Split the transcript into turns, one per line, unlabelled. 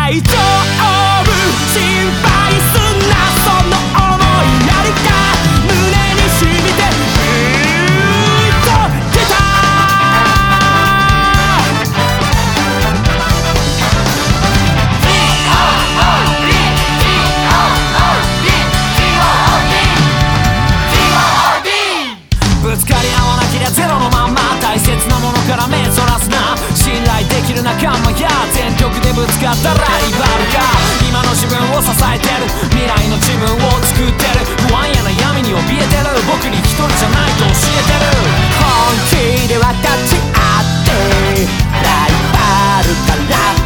大丈夫心配すんなその想い何か胸に染みて出たぶつかり合わなけりゃゼロのまんま大切なものから目そらすな信頼できる仲間や全力でぶつかったライバルが今の自分を支えてる未来の自分を作ってる不安や悩みに怯えてる僕に一人じゃないと教えてる本気で分かち合ってライバルから